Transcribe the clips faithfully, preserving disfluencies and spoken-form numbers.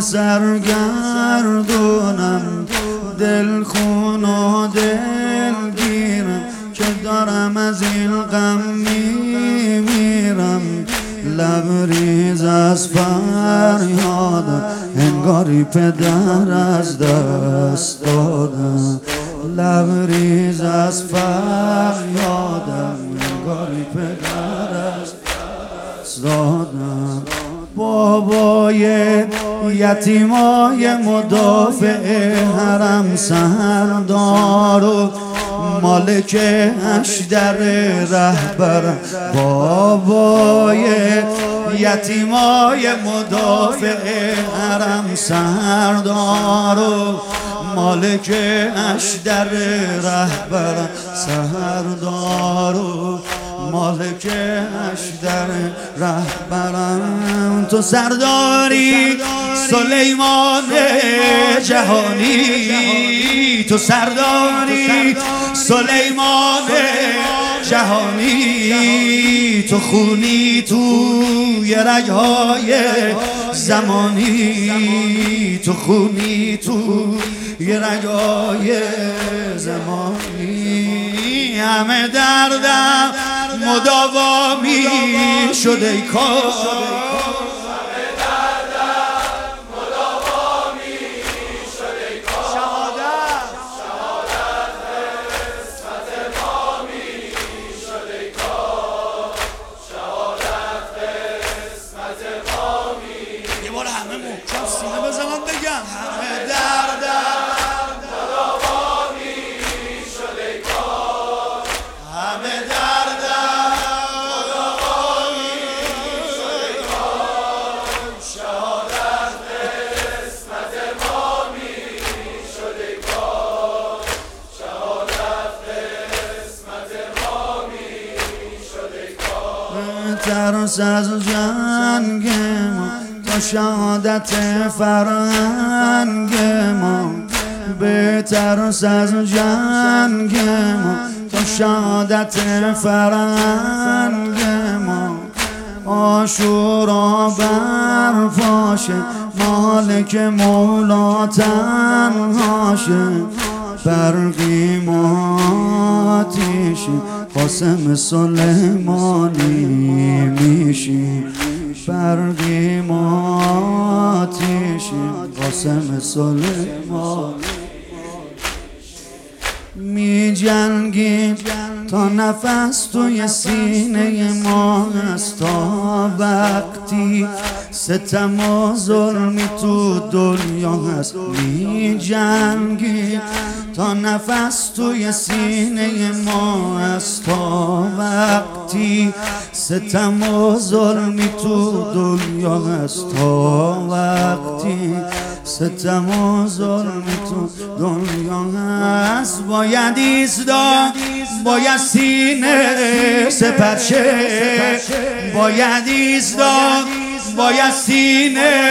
سرگردونم، دل خون و دل گیرم که دارم از این غم میمیرم. لبریز از فریادم انگاری پدر از دست دادم. لبریز از فریادم انگاری پدر از دست دادم. بابای یتیمای مدافع حرم سردار و مالک اشدر رهبر. بابای یتیمای مدافع حرم سردار و مالک اشدر رهبر. سردار و مالک اشدر رهبرم. تو سرداری سلیمان جهانی، تو سرداری سلیمان جهانی. تو خونی توی رگ‌های زمانی، تو خونی توی رگ‌های زمانی. همه دردم مداوا می شد ای کار، همه دردم مداوا می شد ای کار. شهادت شهادت قسمت ما می شد ای کار، شهادت قسمت ما می. یه بار همه محکم سینه بزنن بگم همه دردم مداوا می شد ای کار، همه ترس از جنگ ما تا شهادت فرهنگ ما. به ترس از جنگ ما تا شهادت فرهنگ ما. عاشورا برپاشه مالک مولا تنهاشه. برقیم آتیشی قاسم سلیمانی میشی. برقیم آتیشی قاسم سلیمانی می جنگیم تا نفس توی سینه ما هست. تا وقتی ستم و ظلمی تو دنیا هست می جنگیم تا نفس توی سینه ما هست. تا وقتی ستم و ظلمی تو دنیا هست. تا وقتی ستم و ظلمی تو دنیا هست. باید ایستاد، باید سینه سپرشه. باید ایستاد، باید سینه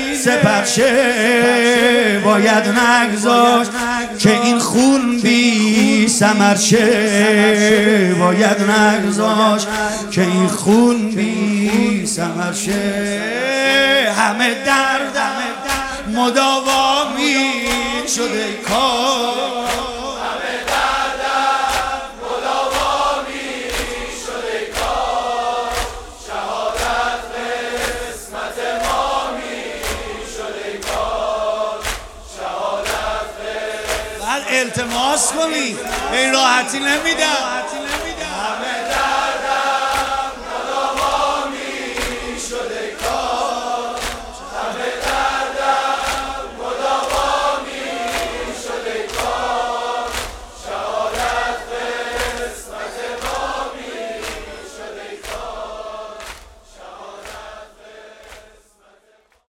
سپرشه. باید نگذاشت که این خون بی ثمر شه. باید نگذاشت که این خون بی ثمر شه. همه درد مداوا می شد ای کار، همه دردم مداوا می شد ای کار. شهادت قسمت ما می شد ای کار، شهادت قسمت. بعد التماس کنی این راحتی نمیدم.